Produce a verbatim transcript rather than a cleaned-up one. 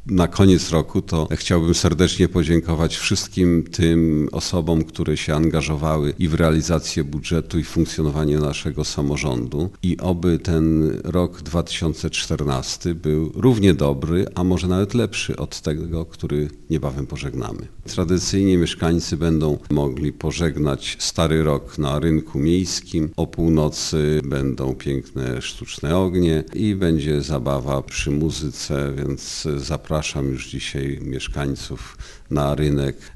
na koniec roku to chciałbym serdecznie podziękować wszystkim tym osobom, które się angażowały i w realizację budżetu, i w funkcjonowanie naszego samorządu. I oby ten rok dwa tysiące czternasty był równie dobry, a może nawet lepszy od tego, który niebawem pożegnamy. Tradycyjnie mieszkańcy będą mogli pożegnać stary rok na rynku miejskim. O północy będą piękne sztuczne ognie i będzie zabawa przy muzyce, więc zapraszam już dzisiaj mieszkańców na rynek